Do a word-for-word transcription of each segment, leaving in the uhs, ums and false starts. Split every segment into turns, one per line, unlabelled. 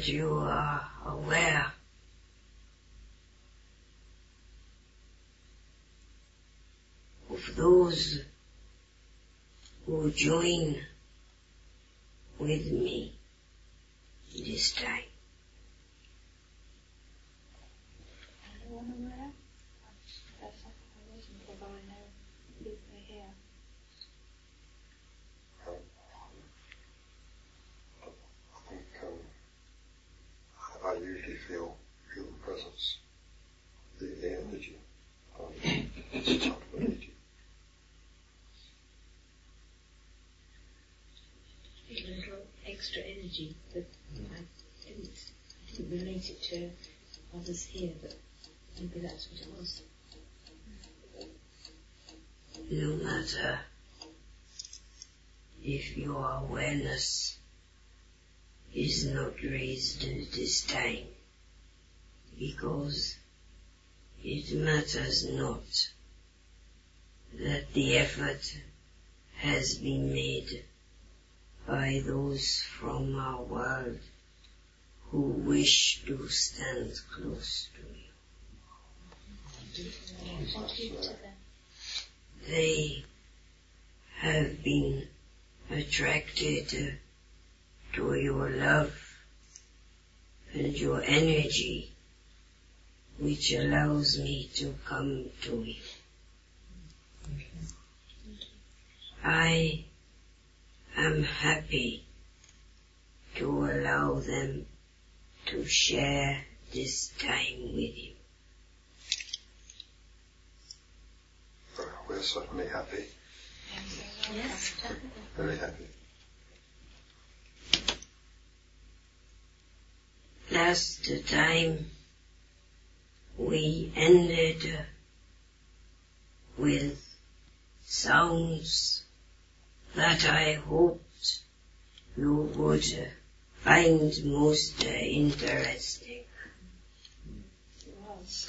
that you are aware of those who join with me this time.
Anyone aware? I wasn't, although I know people are here.
Um, I think um, I usually feel feel the presence, the, the energy, um, it's a type of energy.
A little extra energy, but I didn't, I didn't relate it to others here, but maybe that's what it was.
No matter if your awareness is not raised at this time, because it matters not that the effort has been made by those from our world who wish to stand close to you. They have been attracted to your love and your energy, which allows me to come to you. I am happy to allow them to share this time with you.
Well, we're certainly happy.
Yes.
Very happy.
Last time we ended with sounds that I hoped you would find most interesting.
It was.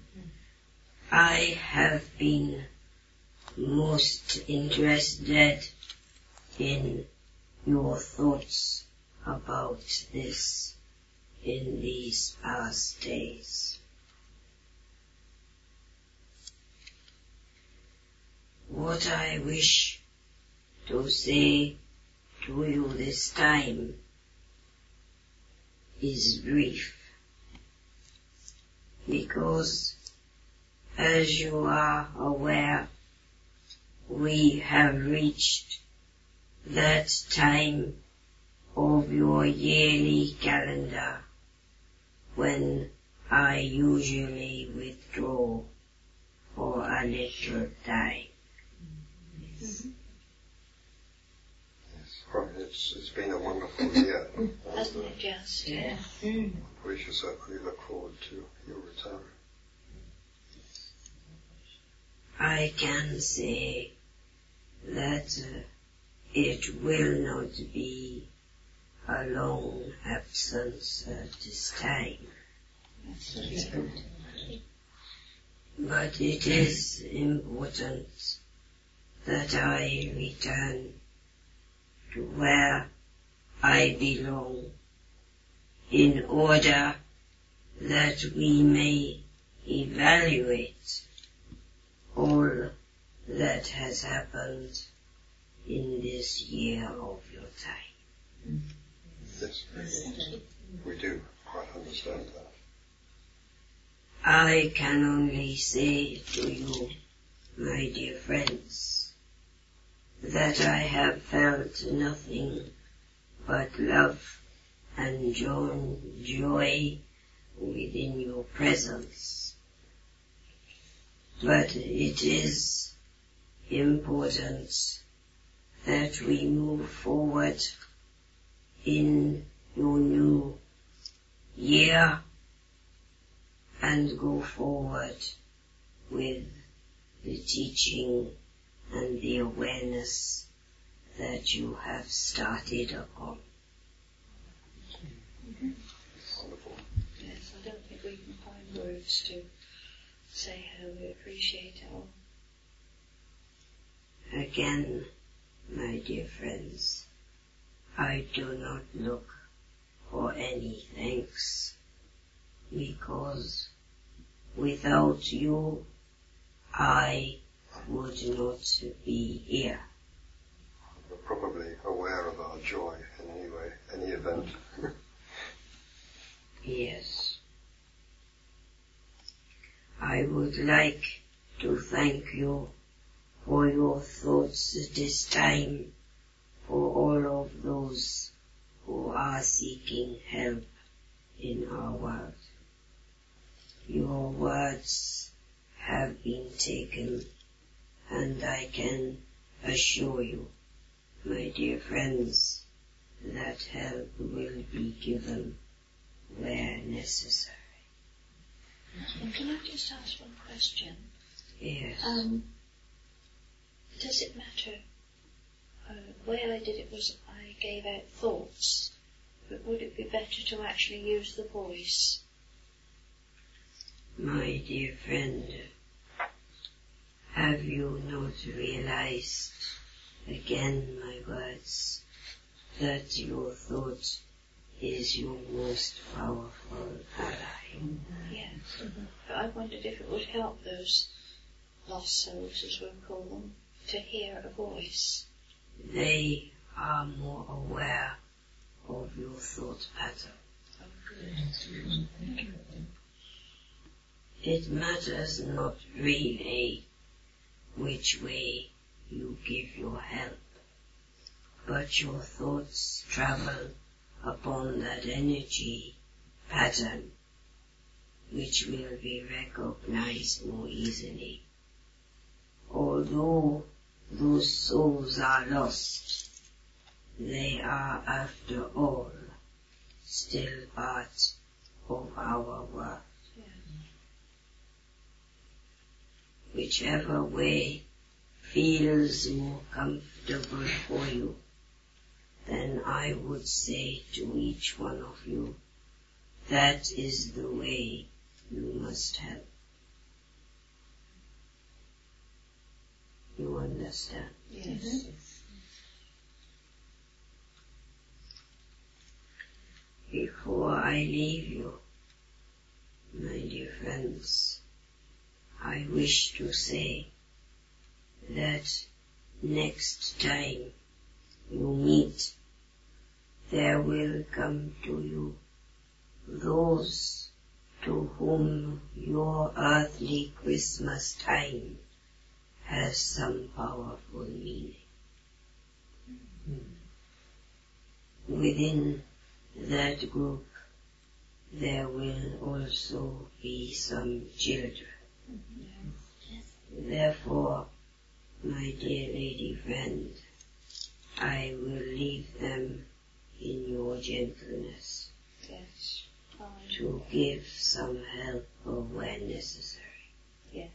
I have been most interested in your thoughts about this in these past days. What I wish to say to you this time is brief, because as you are aware, we have reached that time of your yearly calendar when I usually withdraw for a little time.
Yes, well, it's, it's been a wonderful year.
Hasn't it just?
Yeah.
We shall certainly look forward to your return.
I can say that uh, it will not be a long absence at this time.
That's good.
But it is important that I return to where I belong in order that we may evaluate all that has happened in this year of your time.
Yes, we do quite understand that.
I can only say to you, my dear friends, that I have felt nothing but love and joy, joy within your presence. But it is important that we move forward in your new year and go forward with the teaching and the awareness that you have started upon.
Wonderful.
Yes, I don't think we can find words to say how we appreciate it all.
Again, my dear friends, I do not look for any thanks, because without you I would not be here.
We're probably aware of our joy in any way, any event.
Yes. I would like to thank you for your thoughts at this time, for all of those who are seeking help in our world. Your words have been taken, and I can assure you, my dear friends, that help will be given where necessary.
And can I just ask one question?
Yes.
Um, does it matter? Uh, the way I did it was I gave out thoughts, but would it be better to actually use the voice?
My dear friend, have you not realized, again my words, that your thought is your most powerful ally?
Yes. Mm-hmm. But I wondered if it would help those lost souls, as we'll call them, to hear a voice.
They are more aware of your thought pattern.
Oh, good.
It matters not really which way you give your help, but your thoughts travel upon that energy pattern which will be recognized more easily. Although those souls are lost, they are after all still part of our world.
Yeah.
Whichever way feels more comfortable for you, then I would say to each one of you, that is the way you must help. You understand?
Yes.
Mm-hmm. Before I leave you, my dear friends, I wish to say that next time you meet, there will come to you those to whom your earthly Christmas time has some powerful meaning. Mm. Within that group, there will also be some children.
Yes.
Therefore, my dear lady friend, I will leave them in your gentleness.
Yes. Fine.
To give some help when necessary.
Yes.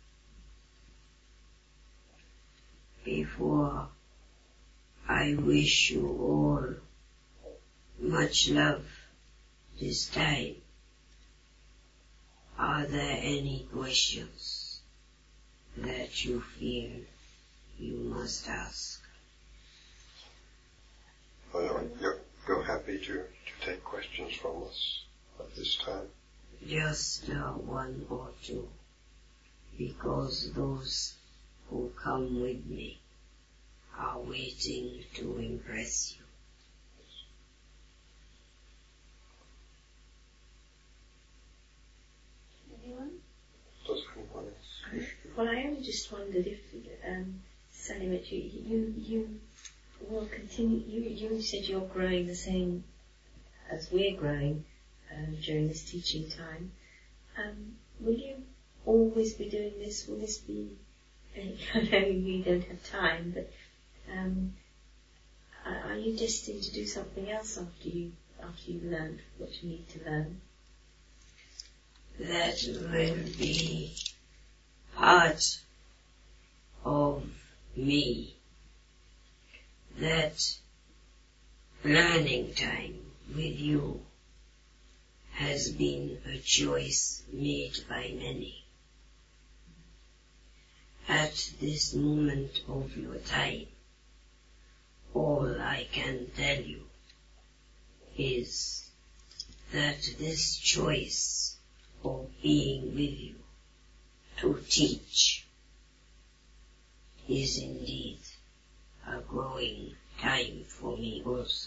Before I wish you all much love this time, are there any questions that you feel you must ask?
Oh, no, you're, you're happy to, to take questions from us at this time?
Just uh, one or two, because those who come with me are waiting to impress you.
Anyone?
Does anyone else?
Well, I only just wondered if, um, Sally Rich, you, you, you will continue, you, you said you're growing the same as we're growing um, during this teaching time. Um, will you always be doing this? Will this be, I know you don't have time, but um, are, are you destined to do something else after you, after you've learned what you need to learn?
That will be part of me. That learning time with you has been a choice made by many. At this moment of your time, all I can tell you is that this choice of being with you to teach is indeed a growing time for me also.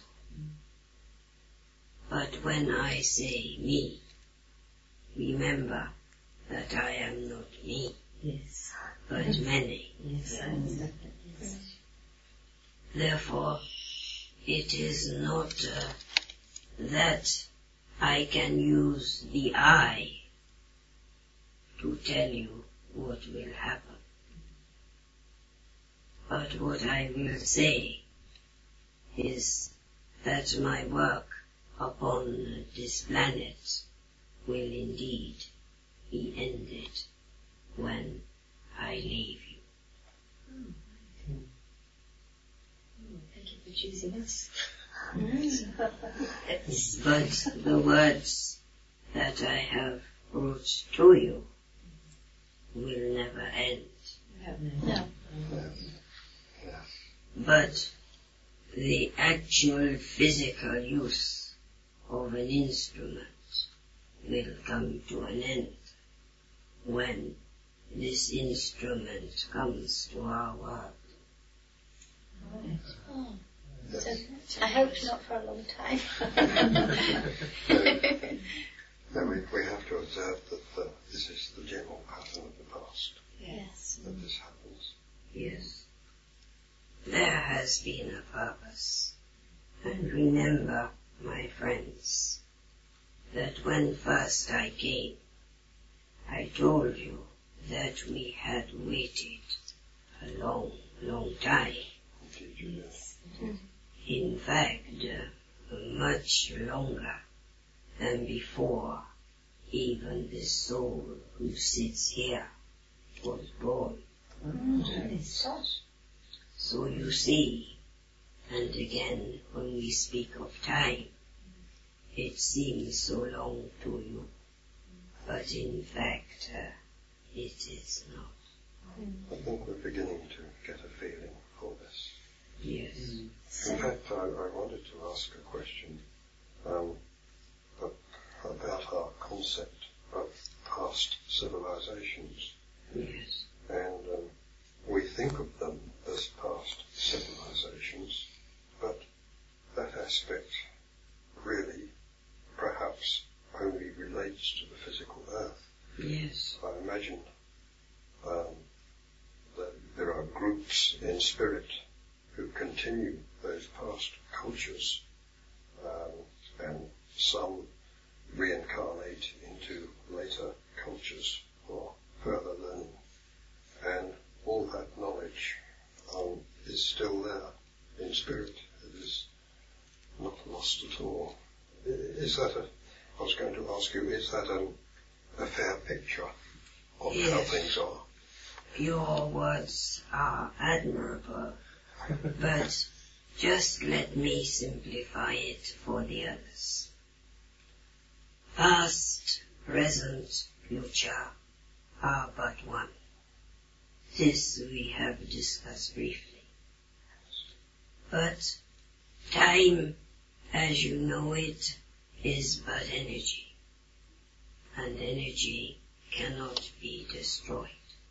But when I say me, remember that I am not me,
Yes.
but many.
Yes, I understand that. Yes.
Therefore, it is not uh, that I can use the I to tell you what will happen. But what I will say is that my work upon this planet will indeed be ended when I leave you.
Oh, thank you for choosing us.
But the words that I have brought to you will never end.
No.
But the actual physical use of an instrument will come to an end when this instrument comes to our world.
Oh. So, I hope not for a long time.
Then we, we have to observe that uh, this is the general pattern of the past,
Yes.
that this happens.
Yes. There has been a purpose. And remember, my friends, that when first I came, I told you that we had waited a long, long time.
Indeed you do.
In fact, uh, much longer than before even the soul who sits here was born. So you see, and again when we speak of time, it seems so long to you, but in fact uh, it is not.
I think we're beginning to get a feeling for this.
Yes.
In fact, I, I wanted to ask a question um, about our concept of past civilizations.
Yes.
And um, we think of them as past civilizations, but that aspect really perhaps only relates to the physical earth.
Yes.
I imagine um, that there are groups in spirit who continue those past cultures, um, and some reincarnate into later cultures for further learning. And all that knowledge um, is still there in spirit. It is not lost at all. Is that a, I was going to ask you, is that a, a fair picture of
Yes.
how things are?
Your words are admirable, but just let me simplify it for the others. Past, present, future are but one. This we have discussed briefly. But time, as you know it, is but energy, and energy cannot be destroyed.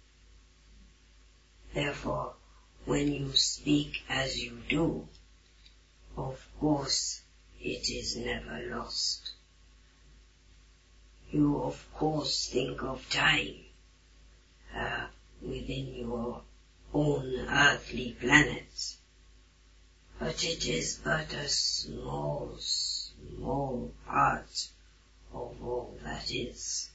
Therefore, when you speak as you do, of course it is never lost. You of course think of time uh, within your own earthly planets, but it is but a small, small part of all that is.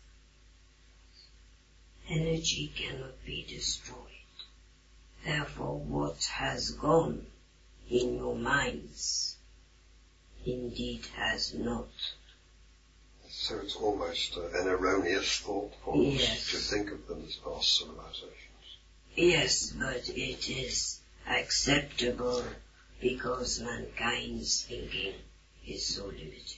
Energy cannot be destroyed. Therefore, what has gone in your minds indeed has not.
So it's almost uh, an erroneous thought for
Yes.
us to think of them as past civilizations.
Yes, but it is acceptable because mankind's thinking is so limited.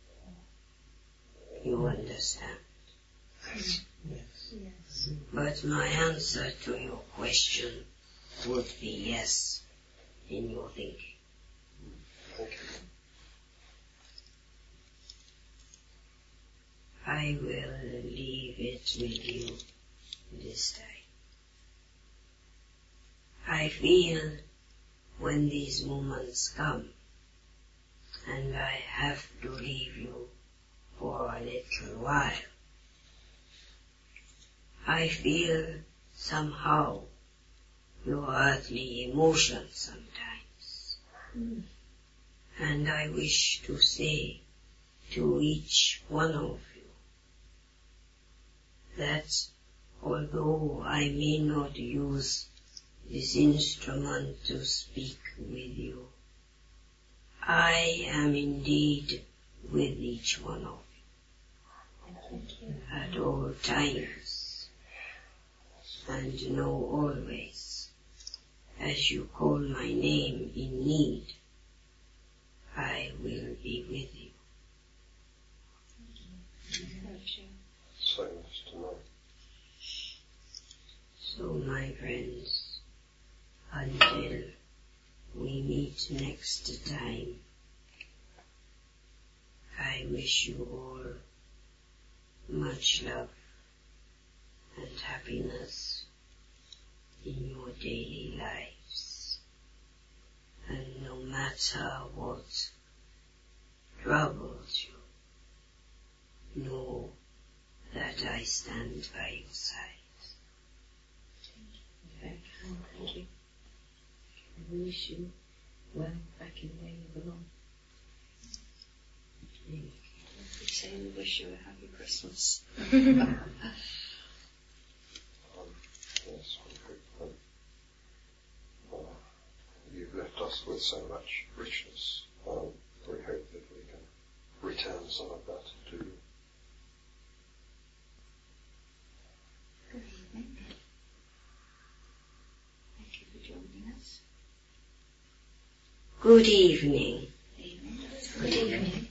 You understand?
Yes.
Yes.
But my answer to your question would be yes in your thinking.
Thank
I will leave it with you this time. I feel when these moments come, and I have to leave you for a little while, I feel somehow your earthly emotions sometimes. Mm. And I wish to say to each one of you that although I may not use this instrument to speak with you, I am indeed with each one of you at all times, and know always, as you call my name in need, I will be with you.
So much to know.
So, my friends, until we meet next time, I wish you all much love and happiness in your daily lives. And no matter what troubles you, know that I stand by your side.
Very kind, thank you. And we wish you well back in where you belong. Thank you. We say we wish you a happy Christmas.
um, yes, we hope that uh, you've left us with so much richness. Um, we hope that we can return some of that to you.
Good evening. Thank you for joining us.
Good evening.
Evening. Good evening.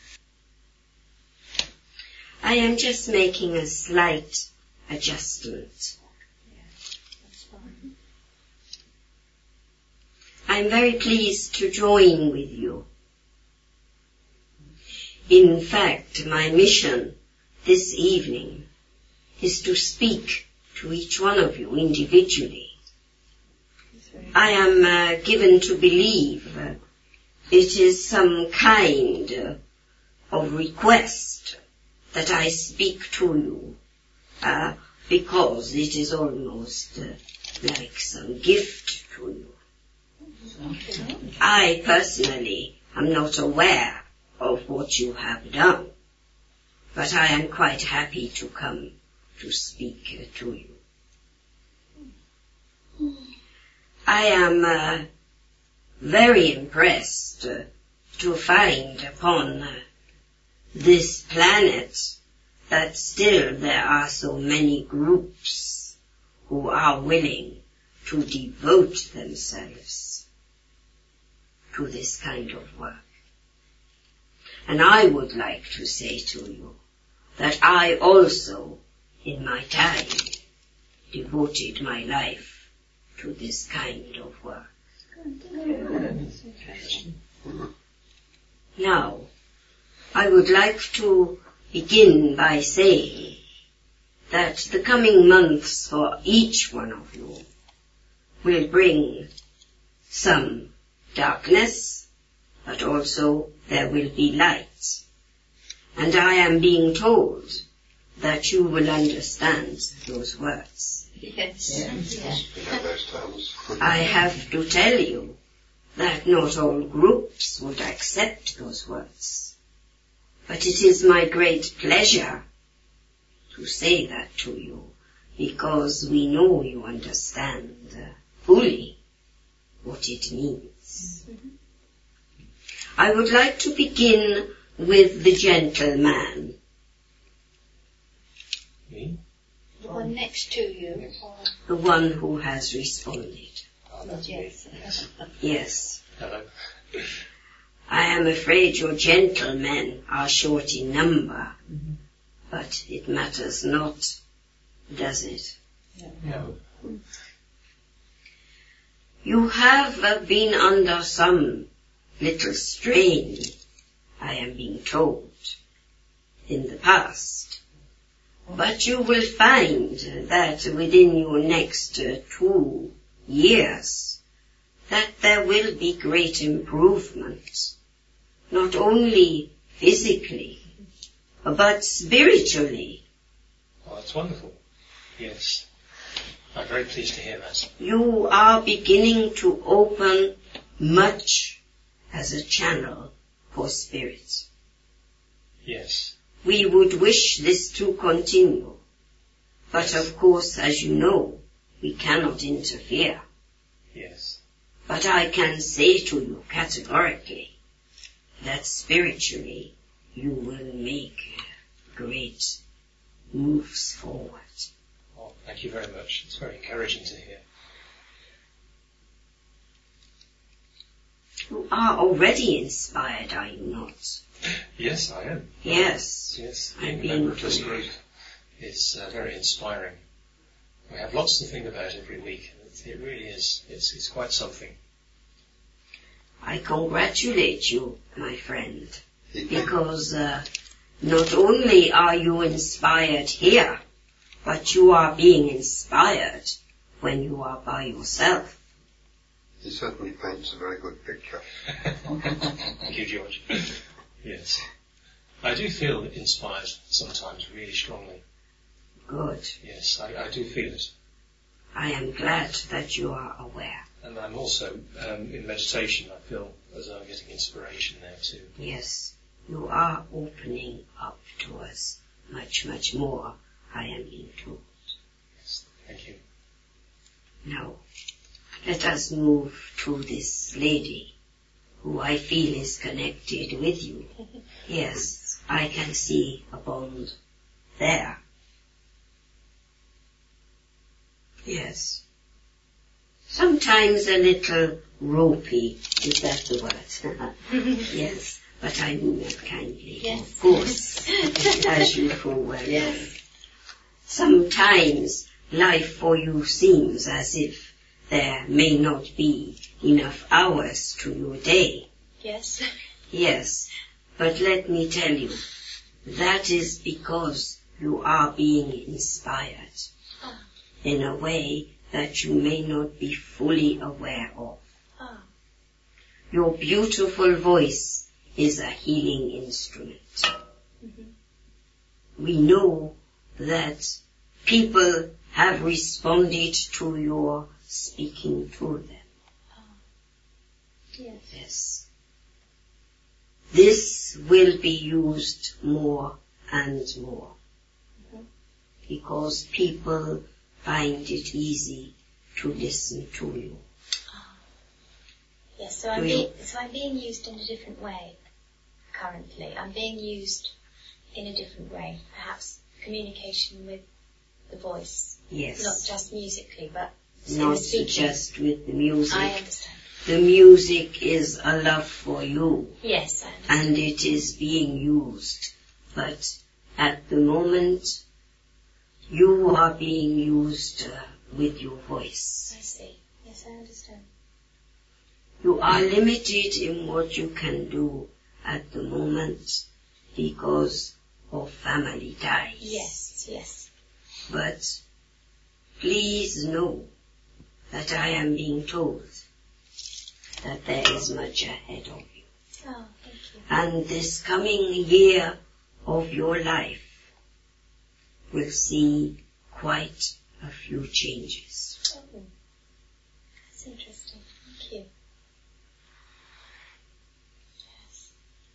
I am just making a slight adjustment.
Yeah, that's fine.
I'm very pleased to join with you. In fact, my mission this evening is to speak to each one of you individually. I am uh, given to believe uh, it is some kind uh, of request that I speak to you, uh, because it is almost uh, like some gift to you. I personally am not aware of what you have done, but I am quite happy to come to speak uh, to you. I am uh, very impressed uh, to find upon uh, this planet that still there are so many groups who are willing to devote themselves to this kind of work. And I would like to say to you that I also, in my time, devoted my life to this kind of work. Now, I would like to begin by saying that the coming months for each one of you will bring some darkness, but also there will be light. And I am being told that you will understand those words.
Yes.
Yes.
Yeah.
I have to tell you that not all groups would accept those words. But it is my great pleasure to say that to you, because we know you understand uh, fully what it means. Mm-hmm. I would like to begin with the gentleman.
Me?
The one next to you.
Yes.
Or...
The one who has responded.
Oh, that's
yes.
me.
Yes.
Hello.
I am afraid your gentlemen are short in number, mm-hmm. but it matters not, does it?
No.
You have uh, been under some little strain, I am being told, in the past. But you will find that within your next uh, two years that there will be great improvement, not only physically, but spiritually.
Oh, that's wonderful. Yes. I'm very pleased to hear that.
You are beginning to open much as a channel for spirit.
Yes.
We would wish this to continue, but of course, as you know, we cannot interfere.
Yes.
But I can say to you categorically that spiritually you will make great moves forward.
Oh, thank you very much. It's very encouraging to hear.
You are already inspired, are you not?
Yes, I am.
Yes.
Yes,
I'm
being a member of this
being
group is uh, very inspiring. We have lots to think about every week. It, it really is. It's, it's quite something.
I congratulate you, my friend, because uh, not only are you inspired here, but you are being inspired when you are by yourself.
He certainly paints a very good picture.
Thank you, George. Yes. I do feel inspired sometimes really strongly.
Good.
Yes, I, I do feel it.
I am glad that you are aware.
And I'm also, um, in meditation, I feel as though I'm getting inspiration there too.
Yes, you are opening up to us much, much more, I am being told.
Yes, thank you.
Now, let us move to this lady, who I feel is connected with you. Yes, I can see a bond there. Yes. Sometimes a little ropey, is that the word? Yes, but I mean that kindly,
Yes.
of course, as you full well know.
Yes.
Sometimes life for you seems as if there may not be enough hours to your day.
Yes.
Yes, but let me tell you, that is because you are being inspired
Ah.
in a way that you may not be fully aware of.
Ah.
Your beautiful voice is a healing instrument.
Mm-hmm.
We know that people have responded to your speaking to them.
Ah. Yes.
Yes. This will be used more and more
Mhm.
because people find it easy to listen to you.
Ah. Yes. So I'm
Do
being
you-
so I'm being used in a different way currently. I'm being used in a different way. Perhaps communication with the voice,
Yes.
not just musically, but in the
Not
speaking.
just with the music.
I understand.
The music is a love for you,
Yes, I understand.
and it is being used. But at the moment, you are being used uh, with your voice.
I see. Yes, I understand.
You are limited in what you can do at the moment because of family ties.
Yes, yes.
But please know that I am being told that there is much ahead of you.
Oh, thank you.
And this coming year of your life will see quite a few changes.
Oh, that's interesting. Thank you. Yes.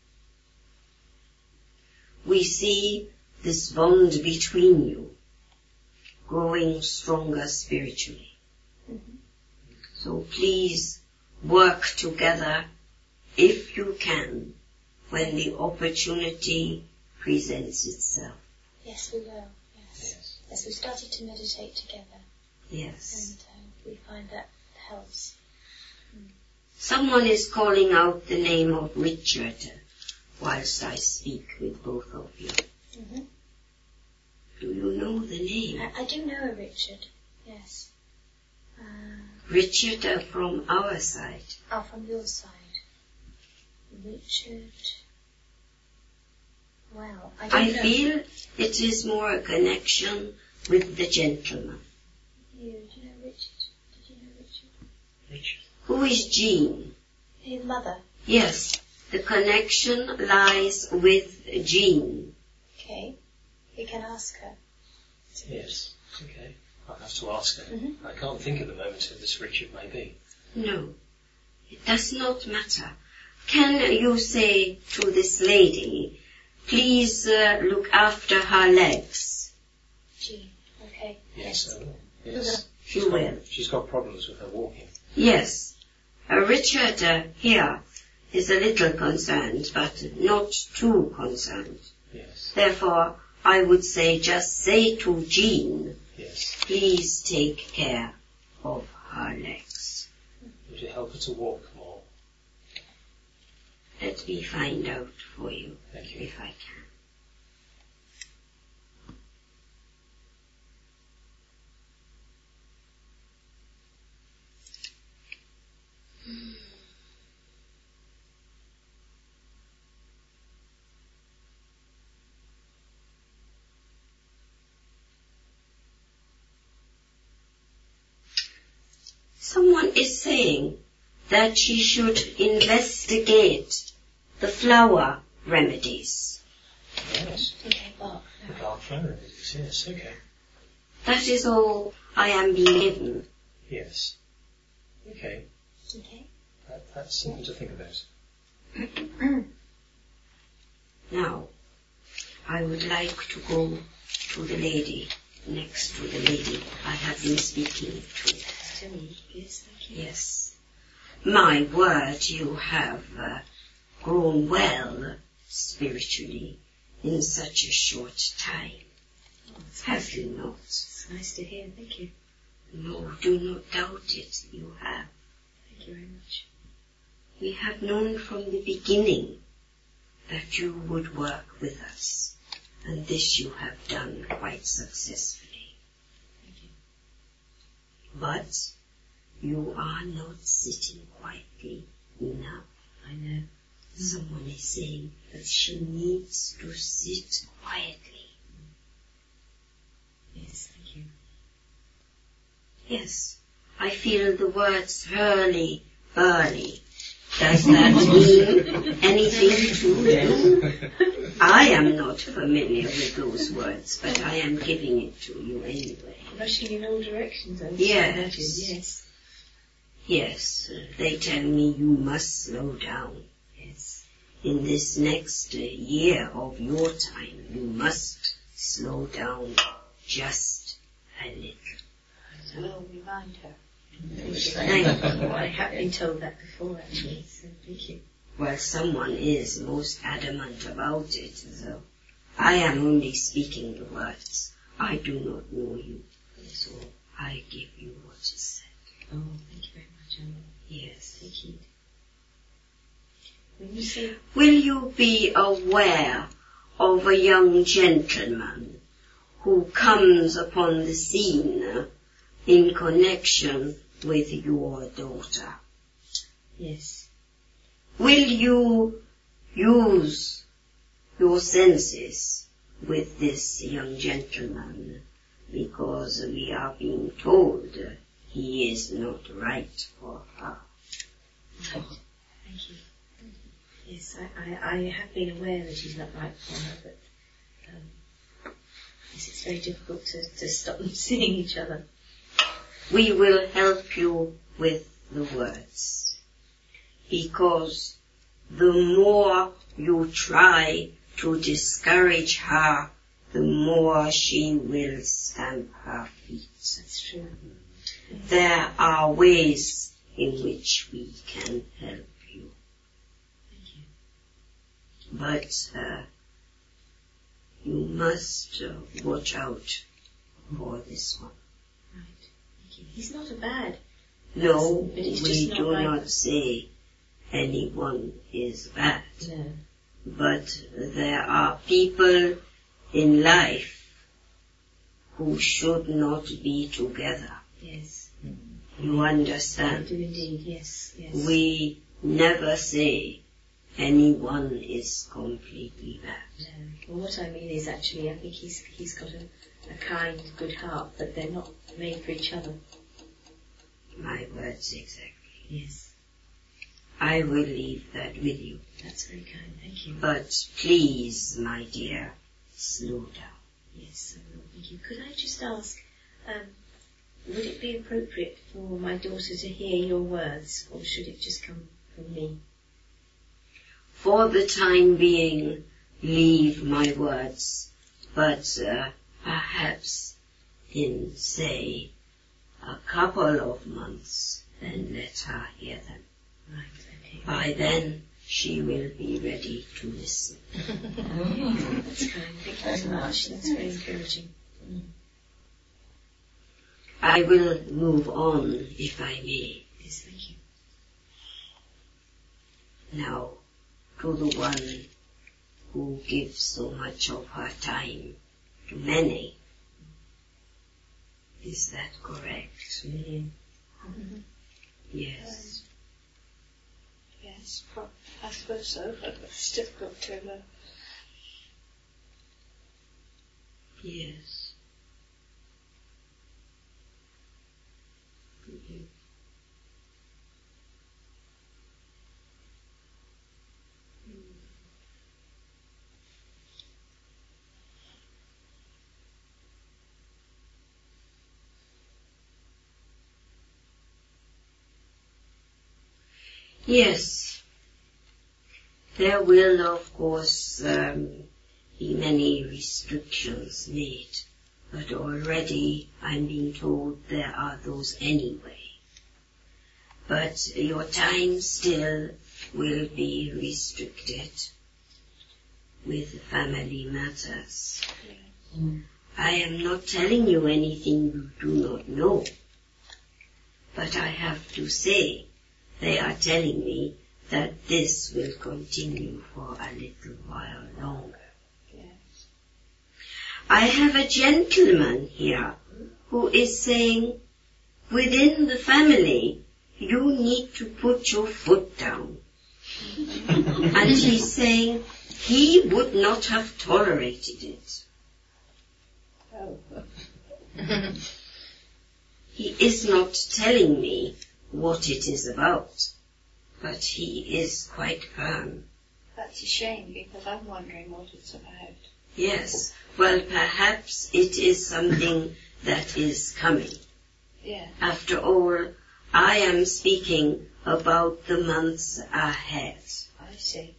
We see this bond between you growing stronger spiritually.
Mm-hmm.
So please work together if you can when the opportunity presents itself.
Yes, we will. Yes.
Yes.
Yes, we started to meditate together,
Yes.
and uh, we find that helps.
Someone is calling out the name of Richard whilst I speak with both of you.
Mm-hmm.
Do you know the name?
I, I do know a Richard. Yes. Uh,
Richard uh, from our side.
oh, from your side. Richard. Well, I don't
I
know.
feel it is more a connection with the gentleman.
You, do you know Richard? Did you know Richard?
Richard.
Who is Jean?
His mother.
Yes, the connection lies with Jean.
Okay. We can ask her.
Yes. Okay. I'll have to ask her.
Mm-hmm.
I can't think at the moment who this Richard may be.
No, it does not matter. Can you say to this lady, please uh, look after her legs?
Jean. Okay.
Yes, I will. Yes.
She
She's
will.
got, she's got problems with her walking.
Yes. Uh, Richard uh, here is a little concerned, but not too concerned.
Yes.
Therefore, I would say just say to Jean,
Yes.
please take care of her legs.
Would you help her to walk more?
Let me find out for you,
Thank you.
if I can. Someone is saying that she should investigate the flower remedies.
Yes.
Okay, Bach.
The dark flower remedies. Yes. Okay.
That is all I am being given.
Yes. Okay.
Okay.
That, that's something to think about.
Now, I would like to go to the lady, next to the lady I have been speaking to.
To me, yes, thank you.
Yes. My word, you have uh, grown well spiritually in such a short time.
Oh, it's
Have
nice.
you not?
It's nice to hear, thank you.
No, do not doubt it, you have.
Thank you very much.
We have known from the beginning that you would work with us, and this you have done quite successfully.
Thank you.
But you are not sitting quietly enough.
I know.
Someone is saying that she needs to sit quietly.
Yes, thank you.
Yes, I feel the words hurly burly. Does that mean anything to you? I am not familiar with those words, but I am giving it to you anyway.
Rushing in all directions, I would
Yes.
imagine, yes.
Yes, uh, they tell me you must slow down.
Yes.
In this next uh, year of your time, you must slow down just a little.
I will remind her.
Thank you.
I have been told that before, actually, so thank you.
Well, someone is most adamant about it, so I am only speaking the words. I do not know you, so I give you what is said.
Oh, thank you very much, I will
Yes.
take heed. When you say,
Will you be aware of a young gentleman who comes upon the scene in connection with your daughter?
yes,
Will you use your senses with this young gentleman, because we are being told he is not right for her?
right, thank you. Yes, I, I, I have been aware that he's not right for her, but um, yes, it's very difficult to, to stop them seeing each other.
We will help you with the words, because the more you try to discourage her, the more she will stamp her feet.
That's true.
There are ways in which we can help you,
Thank you.
but uh, you must uh, watch out for this one.
Right, thank you. He's not a bad.
No,
But it's
we
just not
do
right.
not say anyone is bad.
No.
But there are people in life who should not be together.
Yes.
You
I
understand?
do indeed, yes, yes.
We never say anyone is completely bad.
No. Well, what I mean is actually, I think he's he's got a, a kind, good heart, but they're not made for each other.
My words exactly.
Yes.
I will leave that with you.
That's very kind, thank you.
But please, my dear, slow down.
Yes, I will, thank you. Could I just ask, um, would it be appropriate for my daughter to hear your words, or should it just come from me?
For the time being, leave my words, but uh, perhaps in, say, a couple of months, then let her hear them.
Right, okay.
By then, she will be ready to listen.
That's kind, thank you so much. That's very encouraging. Mm.
I will move on, if I may.
Yes, thank you.
Now, to the one who gives so much of her time to many. Is that correct?
Million.
Mm-hmm.
Yes.
Yes, pro- I suppose so, but it's difficult to uh,
Yes. Mhm. Yes, there will of course um, be many restrictions made, but already I'm being told there are those anyway. But your time still will be restricted with family matters.
yeah.
Mm. I am not telling you anything you do not know, but I have to say they are telling me that this will continue for a little while longer.
Yes.
I have a gentleman here who is saying, within the family, you need to put your foot down. And he's saying he would not have tolerated it.
Oh.
He is not telling me what it is about, but he is quite firm.
That's a shame, because I'm wondering what it's about.
Yes, well, perhaps it is something that is coming.
Yeah.
After all, I am speaking about the months ahead.
I see.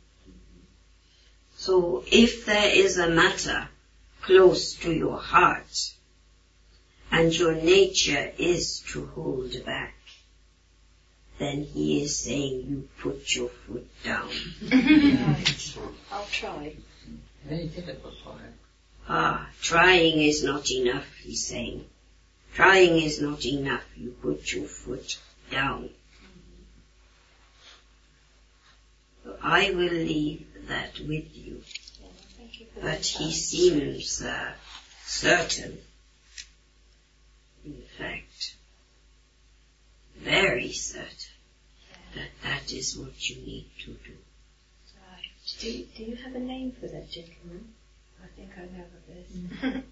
So if there is a matter close to your heart, and your nature is to hold back, then he is saying you put your foot down.
Right. I'll try.
Very difficult for her.
Ah, trying is not enough, he's saying. Trying is not enough, you put your foot down. So I will leave that with you.
Yeah, thank you for
But
that.
he seems uh, certain, in fact, very certain, that that is what you need to do.
Right.
Do you, do you have a name for that gentleman?
I think I know what it is.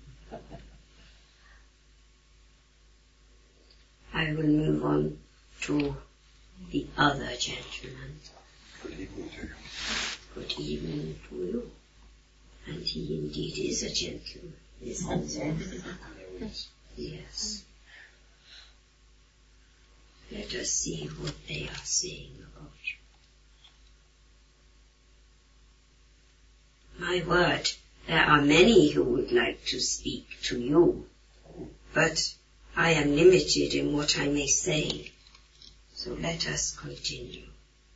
I will move on to the other gentleman.
Good evening to you.
Good evening to you. And he indeed is a gentleman, isn't he? Yes. Let us see what they are saying about you. My word, there are many who would like to speak to you, but I am limited in what I may say. So let us continue.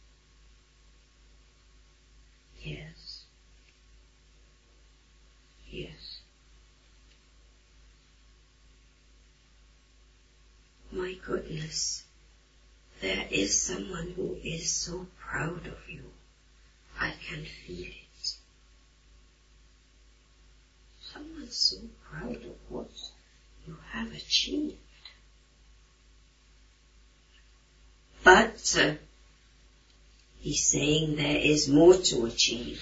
Yes. Yes. My goodness, there is someone who is so proud of you. I can feel it. Someone so proud of what you have achieved. But uh, He's saying there is more to achieve.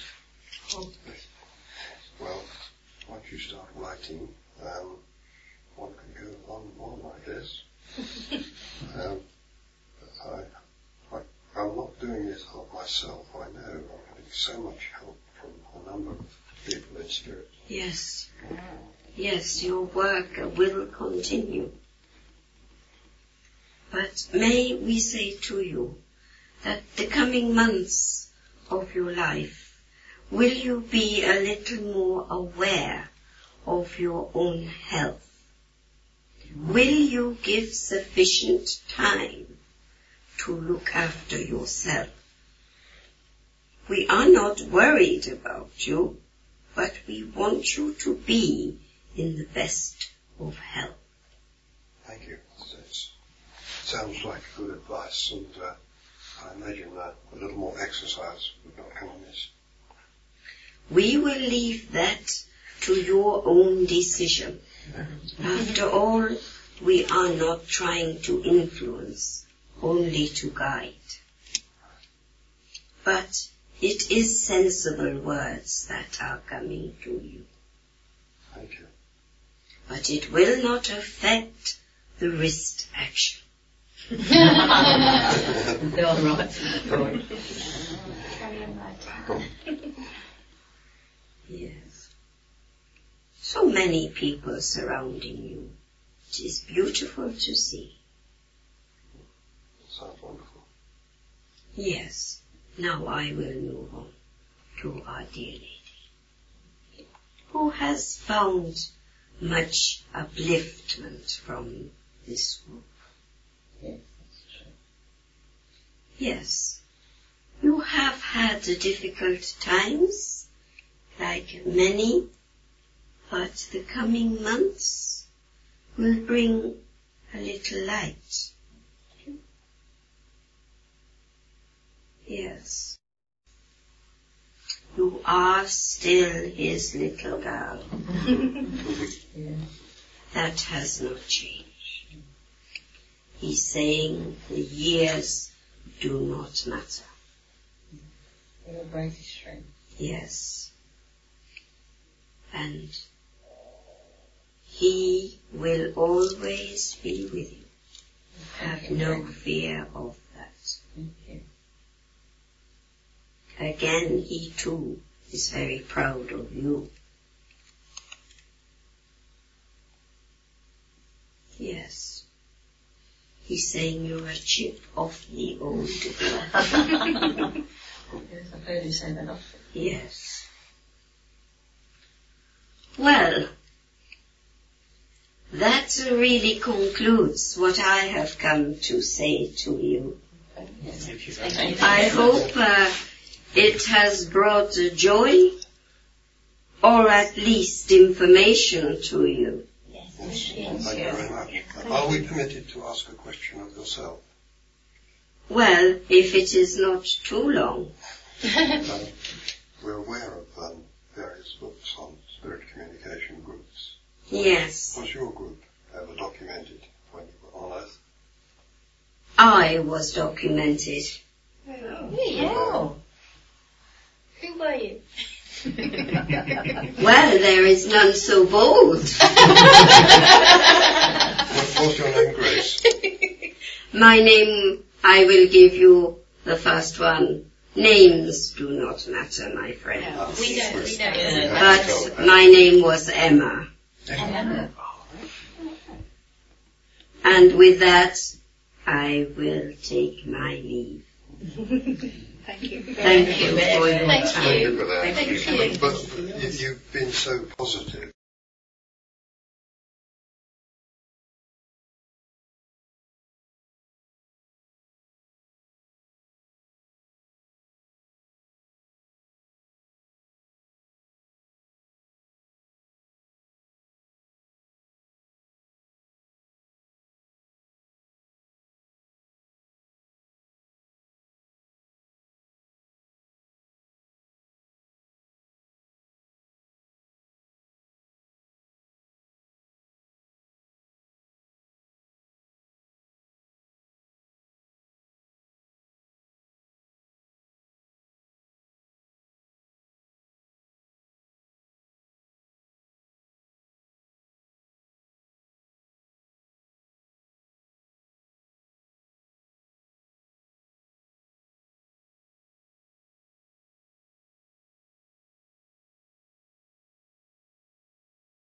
Well, once you start writing, um, one can go on and on, I guess. um, but I, I, I'm not doing this help myself, I know. I'm getting so much help from a number of people in spirit.
Yes. Yes, your work will continue. But may we say to you that the coming months of your life, will you be a little more aware of your own health? Will you give sufficient time to look after yourself? We are not worried about you, but we want you to be in the best of health.
Thank you. It sounds like good advice, and uh, I imagine that a little more exercise would not come amiss.
We will leave that to your own decision. After all, we are not trying to influence, only to guide. But it is sensible words that are coming to you.
Thank you.
But it will not affect the wrist action.
They're all right.
Carry on writing.
Yes. So many people surrounding you. It is beautiful to see.
Sounds wonderful.
Yes. Now I will move on to our dear lady, who has found much upliftment from this group.
Yes, that's true.
Yes. You have had difficult times, like many, but the coming months will bring a little light. Yes. You are still his little girl.
Yeah.
That has not changed. He's saying the years do not matter.
Your greatest strength.
Yes. And he will always be with you. Have no fear of that.
Thank you.
Again, he too is very proud of you. Yes. He's saying you're a chip of the old block.
Yes, I've heard you say that often.
Yes. Well, that really concludes what I have come to say to you.
Yes.
Thank you very
Thank
much.
you.
I hope uh, it has brought joy, or at least information to you.
Yes.
Yes. Thank you very much. Are we permitted to ask a question of yourself?
Well, if it is not too long.
Um, we're aware of um, various books on spirit communication groups.
Yes,
Was your group ever documented when you were on Earth?
I was documented.
Oh. Who were you?
Well, there is none so bold.
What was your name, Grace?
My name, I will give you the first one. Names do not matter, my friend.
We know, we know.
Yeah.
But my name was Emma.
Emma.
And with that, I will take my leave.
Thank you.
Thank you for your
Thank
time.
Thank you for that.
Thank you.
But you- you've been so positive